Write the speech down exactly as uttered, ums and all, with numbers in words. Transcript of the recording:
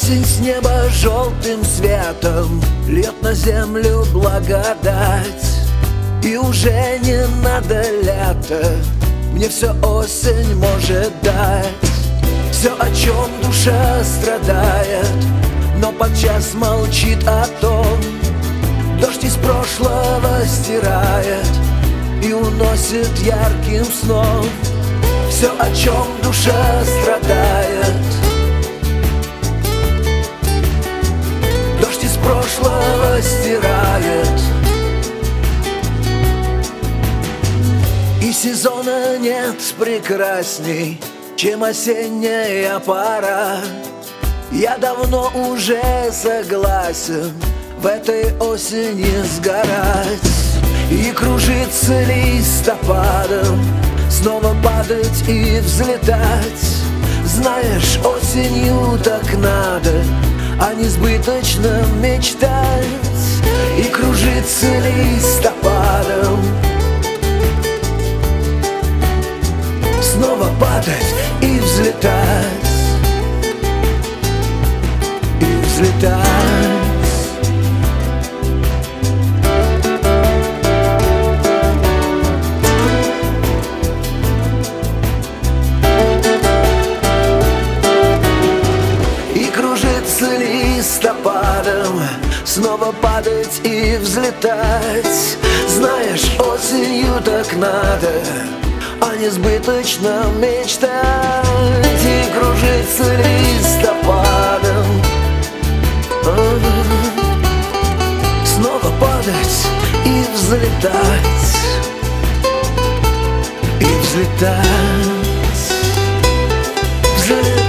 Осень с неба желтым светом льет на землю благодать. И уже не надо лето, мне все осень может дать. Все, о чем душа страдает, но подчас молчит о том. Дождь из прошлого стирает и уносит ярким сном. Все, о чем душа страдает, дождь из прошлого стирает. И сезона нет прекрасней, чем осенняя пора. Я давно уже согласен в этой осени сгорать и кружиться листопадом, снова падать и взлетать. Знаешь, осенью так надо о несбыточном мечтать и кружиться листопадом, снова падать и взлетать, и взлетать. И кружиться листопадом, снова падать и взлетать. Знаешь, осенью так надо о несбыточном мечтать и кружиться листопадом, снова падать и взлетать, и взлетать, взлетать.